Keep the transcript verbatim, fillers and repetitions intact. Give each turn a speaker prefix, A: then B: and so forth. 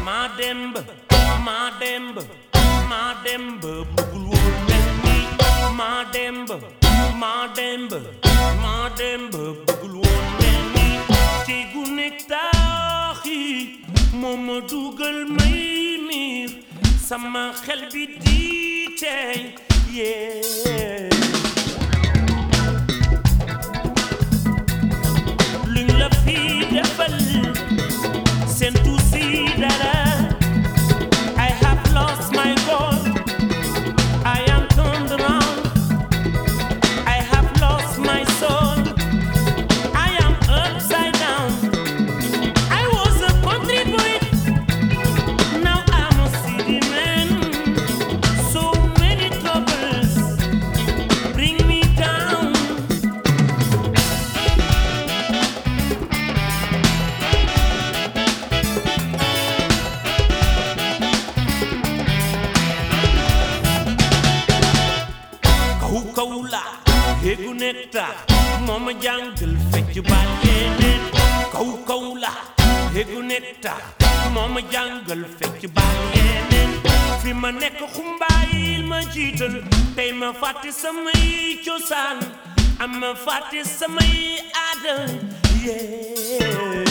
A: Mademba, Mademba, Mademba, bëggul woon mel ni Mademba, Mademba, Mademba, bëggul woon mel ni ci gu nekk taax yi moo ma dugal may miir sama xel bi di tey yeah. Luñ la fi defal seen tuusi dara I have lost my God I am turned around I have lost my soul I am upside down I was a country boy now I'm a city man so many troubles bring me down kaw kaw la yéegu netta moo ma jàngal fecc baat yeneen kaw kaw la yéegu netta moo ma jàngal fecc baat yeneen fi ma nekk xumbaayil ma jiital tey ma fàtte samay cosaan am ma fàtte samay aada yeah